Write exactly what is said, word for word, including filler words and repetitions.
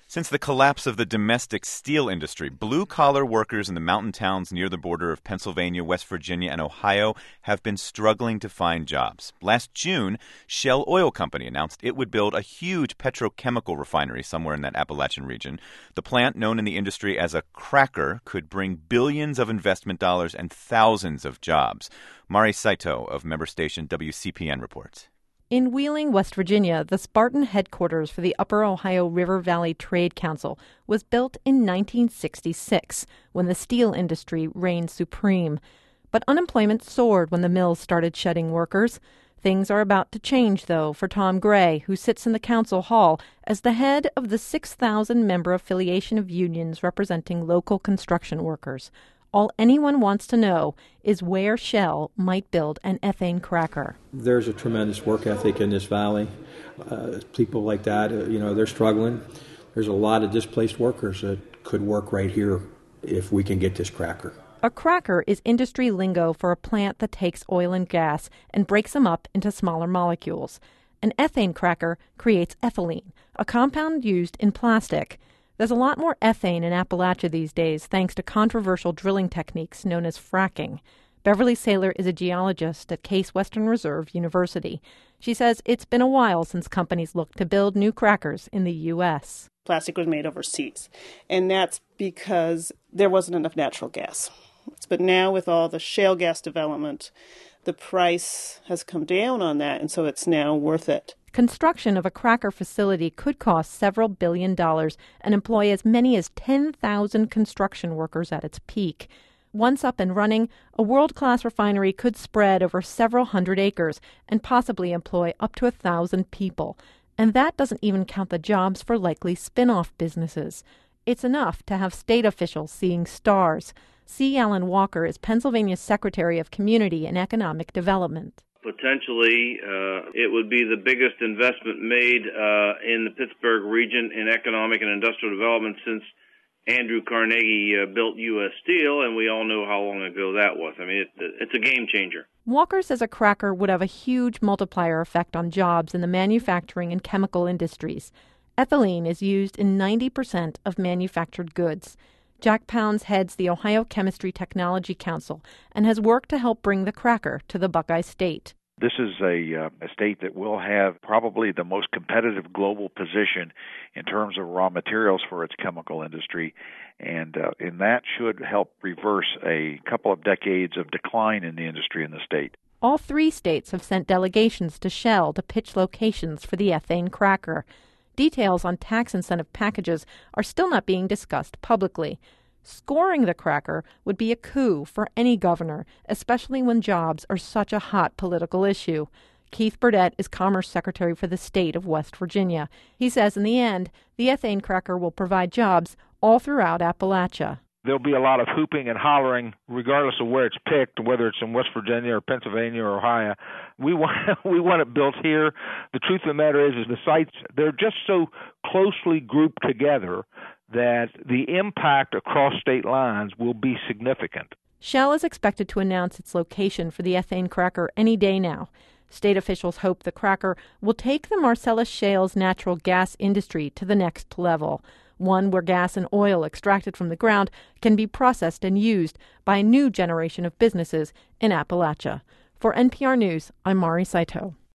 Since the collapse of the domestic steel industry, blue-collar workers in the mountain towns near the border of Pennsylvania, West Virginia, and Ohio have been struggling to find jobs. Last June, Shell Oil Company announced it would build a huge petrochemical refinery somewhere in that Appalachian region. The plant, known in the industry as a cracker, could bring billions of investment dollars and thousands of jobs. Mari Saito of member station W C P N reports. In Wheeling, West Virginia, the Spartan headquarters for the Upper Ohio River Valley Trade Council was built in nineteen sixty-six, when the steel industry reigned supreme. But unemployment soared when the mills started shedding workers. Things are about to change, though, for Tom Gray, who sits in the council hall as the head of the six thousand member affiliation of unions representing local construction workers. All anyone wants to know is where Shell might build an ethane cracker. There's a tremendous work ethic in this valley. Uh, people like that, uh, you know, they're struggling. There's a lot of displaced workers that could work right here if we can get this cracker. A cracker is industry lingo for a plant that takes oil and gas and breaks them up into smaller molecules. An ethane cracker creates ethylene, a compound used in plastic. There's a lot more ethane in Appalachia these days thanks to controversial drilling techniques known as fracking. Beverly Saylor is a geologist at Case Western Reserve University. She says it's been a while since companies looked to build new crackers in the U S. Plastic was made overseas, and that's because there wasn't enough natural gas. But now with all the shale gas development, the price has come down on that, and so it's now worth it. Construction of a cracker facility could cost several billion dollars and employ as many as ten thousand construction workers at its peak. Once up and running, a world-class refinery could spread over several hundred acres and possibly employ up to a thousand people. And that doesn't even count the jobs for likely spin-off businesses. It's enough to have state officials seeing stars. C. Alan Walker is Pennsylvania's Secretary of Community and Economic Development. Potentially, uh, it would be the biggest investment made uh, in the Pittsburgh region in economic and industrial development since Andrew Carnegie uh, built U S Steel, and we all know how long ago that was. I mean, it, it's a game changer. Walker says a cracker would have a huge multiplier effect on jobs in the manufacturing and chemical industries. Ethylene is used in ninety percent of manufactured goods. Jack Pounds heads the Ohio Chemistry Technology Council and has worked to help bring the cracker to the Buckeye State. This is a, uh, a state that will have probably the most competitive global position in terms of raw materials for its chemical industry, and, uh, and that should help reverse a couple of decades of decline in the industry in the state. All three states have sent delegations to Shell to pitch locations for the ethane cracker. Details on tax incentive packages are still not being discussed publicly. Scoring the cracker would be a coup for any governor, especially when jobs are such a hot political issue. Keith Burdett is Commerce Secretary for the state of West Virginia. He says in the end, the ethane cracker will provide jobs all throughout Appalachia. There'll be a lot of hooping and hollering, regardless of where it's picked, whether it's in West Virginia or Pennsylvania or Ohio. We want we want it built here. The truth of the matter is, is the sites, they're just so closely grouped together that the impact across state lines will be significant. Shell is expected to announce its location for the ethane cracker any day now. State officials hope the cracker will take the Marcellus Shale's natural gas industry to the next level, one where gas and oil extracted from the ground can be processed and used by a new generation of businesses in Appalachia. For N P R News, I'm Mari Saito.